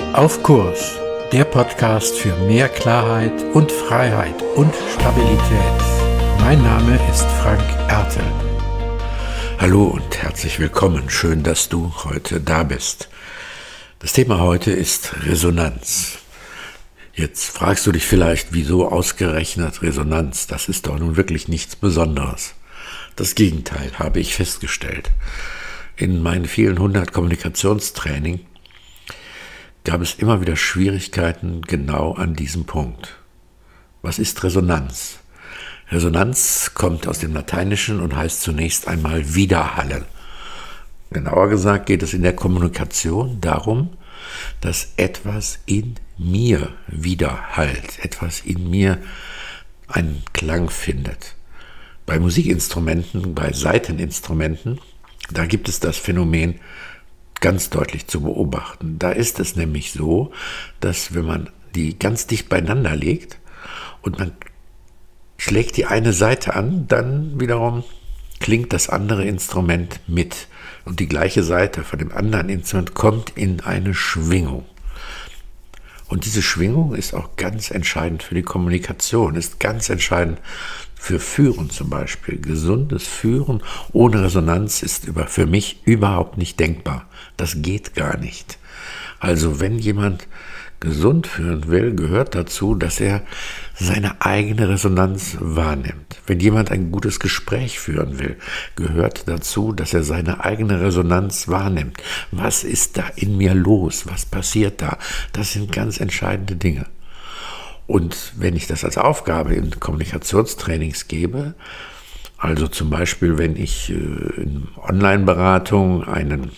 Auf Kurs, der Podcast für mehr Klarheit und Freiheit und Stabilität. Mein Name ist Frank Ertel. Hallo und herzlich willkommen. Schön, dass du heute da bist. Das Thema heute ist Resonanz. Jetzt fragst du dich vielleicht, wieso ausgerechnet Resonanz? Das ist doch nun wirklich nichts Besonderes. Das Gegenteil habe ich festgestellt. In meinen vielen 100 Kommunikationstraining gab es immer wieder Schwierigkeiten genau an diesem Punkt. Was ist Resonanz? Resonanz kommt aus dem Lateinischen und heißt zunächst einmal widerhallen. Genauer gesagt geht es in der Kommunikation darum, dass etwas in mir widerhallt, etwas in mir einen Klang findet. Bei Musikinstrumenten, bei Saiteninstrumenten, da gibt es das Phänomen ganz deutlich zu beobachten. Da ist es nämlich so, dass wenn man die ganz dicht beieinander legt und man schlägt die eine Seite an, dann wiederum klingt das andere Instrument mit. Und die gleiche Seite von dem anderen Instrument kommt in eine Schwingung. Und diese Schwingung ist auch ganz entscheidend für die Kommunikation, ist ganz entscheidend für Führen zum Beispiel. Gesundes Führen ohne Resonanz ist für mich überhaupt nicht denkbar. Das geht gar nicht. Also wenn jemand gesund führen will, gehört dazu, dass er seine eigene Resonanz wahrnimmt. Wenn jemand ein gutes Gespräch führen will, gehört dazu, dass er seine eigene Resonanz wahrnimmt. Was ist da in mir los? Was passiert da? Das sind ganz entscheidende Dinge. Und wenn ich das als Aufgabe in Kommunikationstrainings gebe, also zum Beispiel, wenn ich in Online-Beratung einen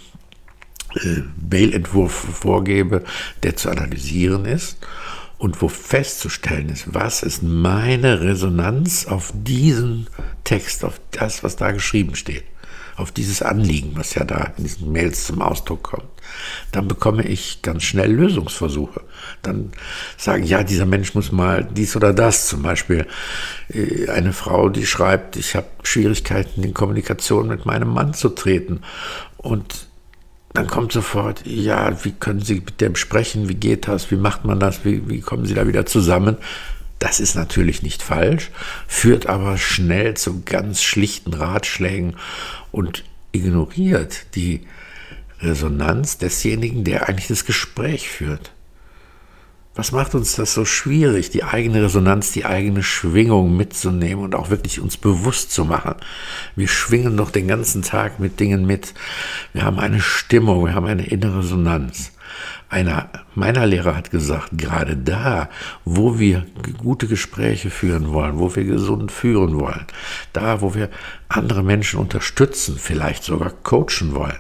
Mailentwurf vorgebe, der zu analysieren ist und wo festzustellen ist, was ist meine Resonanz auf diesen Text, auf das, was da geschrieben steht, auf dieses Anliegen, was ja da in diesen Mails zum Ausdruck kommt, dann bekomme ich ganz schnell Lösungsversuche. Dann sagen, ja, dieser Mensch muss mal dies oder das, zum Beispiel eine Frau, die schreibt, ich habe Schwierigkeiten in Kommunikation mit meinem Mann zu treten, und dann kommt sofort, ja, wie können Sie mit dem sprechen, wie geht das, wie macht man das, wie kommen Sie da wieder zusammen? Das ist natürlich nicht falsch, führt aber schnell zu ganz schlichten Ratschlägen und ignoriert die Resonanz desjenigen, der eigentlich das Gespräch führt. Was macht uns das so schwierig, die eigene Resonanz, die eigene Schwingung mitzunehmen und auch wirklich uns bewusst zu machen? Wir schwingen doch den ganzen Tag mit Dingen mit. Wir haben eine Stimmung, wir haben eine innere Resonanz. Einer meiner Lehrer hat gesagt, gerade da, wo wir gute Gespräche führen wollen, wo wir gesund führen wollen, da, wo wir andere Menschen unterstützen, vielleicht sogar coachen wollen,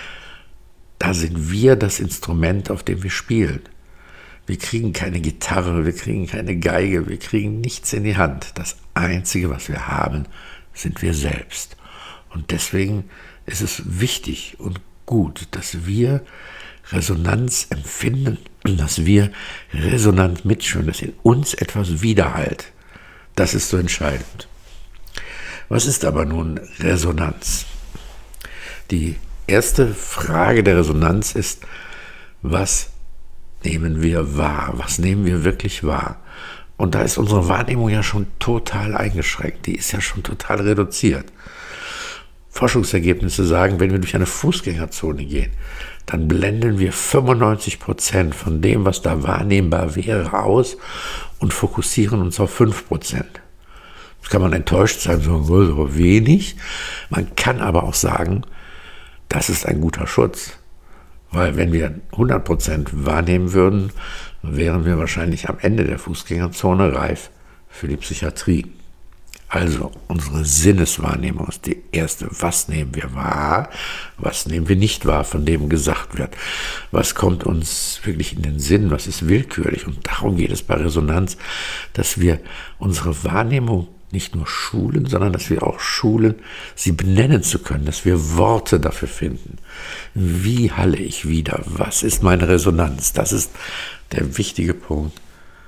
da sind wir das Instrument, auf dem wir spielen. Wir kriegen keine Gitarre, wir kriegen keine Geige, wir kriegen nichts in die Hand. Das Einzige, was wir haben, sind wir selbst. Und deswegen ist es wichtig und gut, dass wir Resonanz empfinden, dass wir resonant mitschwingen, dass in uns etwas widerhallt. Das ist so entscheidend. Was ist aber nun Resonanz? Die erste Frage der Resonanz ist, was nehmen wir wahr? Was nehmen wir wirklich wahr? Und da ist unsere Wahrnehmung ja schon total eingeschränkt. Die ist ja schon total reduziert. Forschungsergebnisse sagen, wenn wir durch eine Fußgängerzone gehen, dann blenden wir 95% von dem, was da wahrnehmbar wäre, aus und fokussieren uns auf 5%. Jetzt kann man enttäuscht sein, so wenig. Man kann aber auch sagen, das ist ein guter Schutz. Weil wenn wir 100% wahrnehmen würden, wären wir wahrscheinlich am Ende der Fußgängerzone reif für die Psychiatrie. Also unsere Sinneswahrnehmung ist die erste. Was nehmen wir wahr? Was nehmen wir nicht wahr, von dem gesagt wird? Was kommt uns wirklich in den Sinn? Was ist willkürlich? Und darum geht es bei Resonanz, dass wir unsere Wahrnehmung nicht nur schulen, sondern dass wir auch schulen, sie benennen zu können, dass wir Worte dafür finden. Wie halle ich wieder? Was ist meine Resonanz? Das ist der wichtige Punkt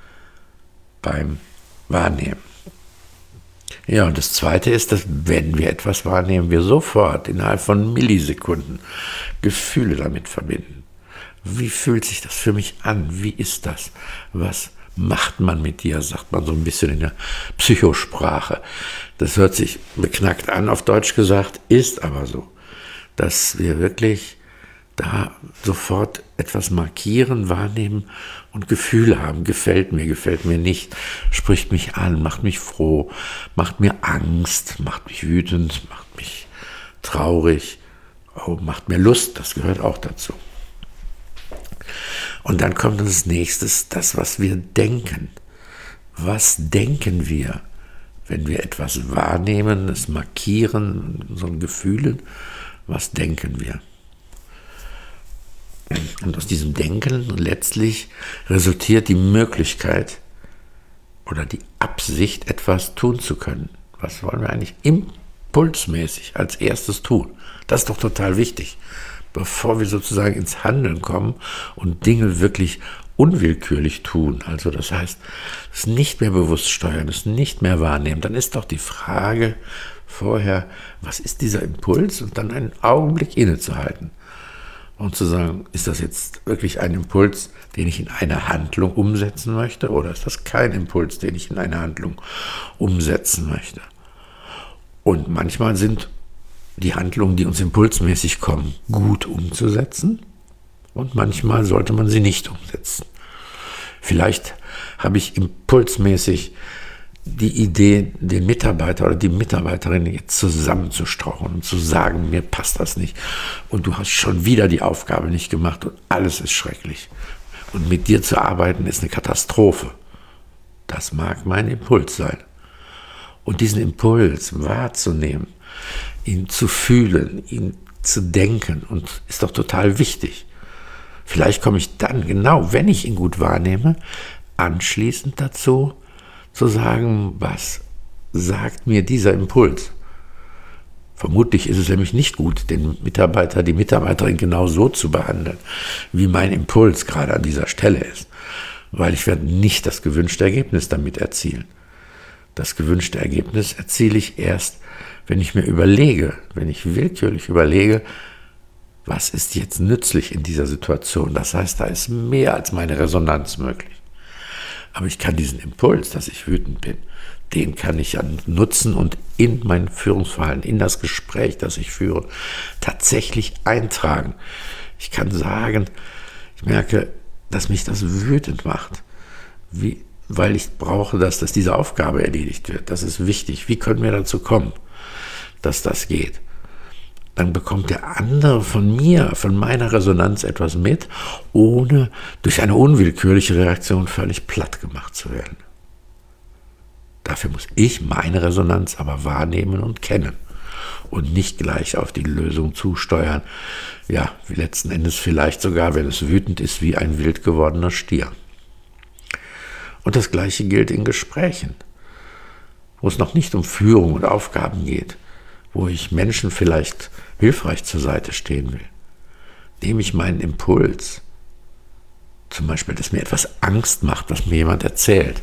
beim Wahrnehmen. Ja, und das Zweite ist, dass wenn wir etwas wahrnehmen, wir sofort innerhalb von Millisekunden Gefühle damit verbinden. Wie fühlt sich das für mich an? Wie ist das? Was macht man mit dir, sagt man so ein bisschen in der Psychosprache. Das hört sich beknackt an, auf Deutsch gesagt, ist aber so, dass wir wirklich da sofort etwas markieren, wahrnehmen und Gefühle haben. Gefällt mir nicht, spricht mich an, macht mich froh, macht mir Angst, macht mich wütend, macht mich traurig, macht mir Lust, das gehört auch dazu. Und dann kommt als nächstes das, was wir denken. Was denken wir, wenn wir etwas wahrnehmen, es markieren, so Gefühlen, was denken wir? Und aus diesem Denken letztlich resultiert die Möglichkeit oder die Absicht, etwas tun zu können. Was wollen wir eigentlich impulsmäßig als erstes tun? Das ist doch total wichtig, bevor wir sozusagen ins Handeln kommen und Dinge wirklich unwillkürlich tun. Also das heißt, es nicht mehr bewusst steuern, es nicht mehr wahrnehmen. Dann ist doch die Frage vorher, was ist dieser Impuls? Und dann einen Augenblick innezuhalten. Und zu sagen, ist das jetzt wirklich ein Impuls, den ich in eine Handlung umsetzen möchte? Oder ist das kein Impuls, den ich in eine Handlung umsetzen möchte? Und manchmal sind die Handlungen, die uns impulsmäßig kommen, gut umzusetzen. Und manchmal sollte man sie nicht umsetzen. Vielleicht habe ich impulsmäßig die Idee, den Mitarbeiter oder die Mitarbeiterin jetzt zusammenzustrauchen und zu sagen, mir passt das nicht und du hast schon wieder die Aufgabe nicht gemacht und alles ist schrecklich. Und mit dir zu arbeiten ist eine Katastrophe. Das mag mein Impuls sein. Und diesen Impuls wahrzunehmen, ihn zu fühlen, ihn zu denken, und ist doch total wichtig. Vielleicht komme ich dann, genau wenn ich ihn gut wahrnehme, anschließend dazu, zu sagen, was sagt mir dieser Impuls? Vermutlich ist es nämlich nicht gut, den Mitarbeiter, die Mitarbeiterin genau so zu behandeln, wie mein Impuls gerade an dieser Stelle ist. Weil ich werde nicht das gewünschte Ergebnis damit erzielen. Das gewünschte Ergebnis erziele ich erst, wenn ich mir überlege, wenn ich willkürlich überlege, was ist jetzt nützlich in dieser Situation? Das heißt, da ist mehr als meine Resonanz möglich. Aber ich kann diesen Impuls, dass ich wütend bin, den kann ich ja nutzen und in mein Führungsverhalten, in das Gespräch, das ich führe, tatsächlich eintragen. Ich kann sagen, ich merke, dass mich das wütend macht, weil ich brauche, dass diese Aufgabe erledigt wird. Das ist wichtig. Wie können wir dazu kommen, dass das geht? Dann bekommt der andere von mir, von meiner Resonanz etwas mit, ohne durch eine unwillkürliche Reaktion völlig platt gemacht zu werden. Dafür muss ich meine Resonanz aber wahrnehmen und kennen und nicht gleich auf die Lösung zusteuern. Ja, letzten Endes vielleicht sogar, wenn es wütend ist, wie ein wild gewordener Stier. Und das Gleiche gilt in Gesprächen, wo es noch nicht um Führung und Aufgaben geht, wo ich Menschen vielleicht hilfreich zur Seite stehen will. Nehme ich meinen Impuls, zum Beispiel, dass mir etwas Angst macht, was mir jemand erzählt,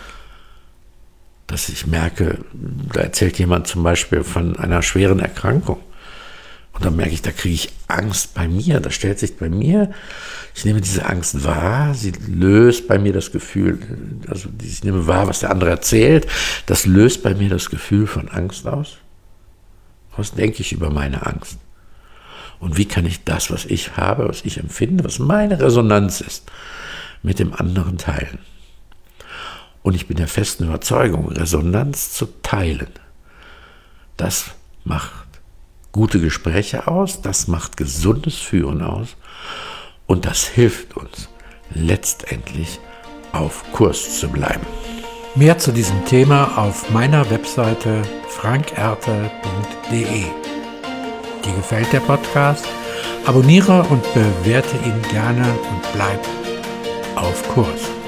dass ich merke, da erzählt jemand zum Beispiel von einer schweren Erkrankung. Und dann merke ich, da kriege ich Angst bei mir, da stellt sich bei mir, ich nehme diese Angst wahr, sie löst bei mir das Gefühl, also ich nehme wahr, was der andere erzählt, das löst bei mir das Gefühl von Angst aus. Was denke ich über meine Angst? Und wie kann ich das, was ich habe, was ich empfinde, was meine Resonanz ist, mit dem anderen teilen? Und ich bin der festen Überzeugung, Resonanz zu teilen, das macht gute Gespräche aus, das macht gesundes Führen aus und das hilft uns, letztendlich auf Kurs zu bleiben. Mehr zu diesem Thema auf meiner Webseite frankertel.de. Dir gefällt der Podcast? Abonniere und bewerte ihn gerne und bleib auf Kurs.